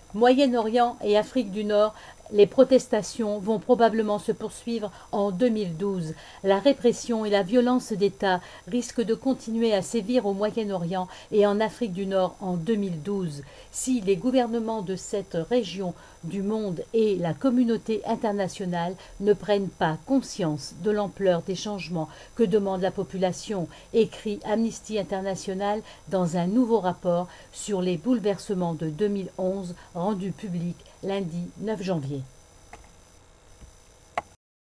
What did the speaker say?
Moyen-Orient et Afrique du Nord, les protestations vont probablement se poursuivre en 2012. La répression et la violence d'État risquent de continuer à sévir au Moyen-Orient et en Afrique du Nord en 2012 si les gouvernements de cette région du monde et la communauté internationale ne prennent pas conscience de l'ampleur des changements que demande la population, écrit Amnesty International dans un nouveau rapport sur les bouleversements de 2011 rendu public lundi 9 janvier.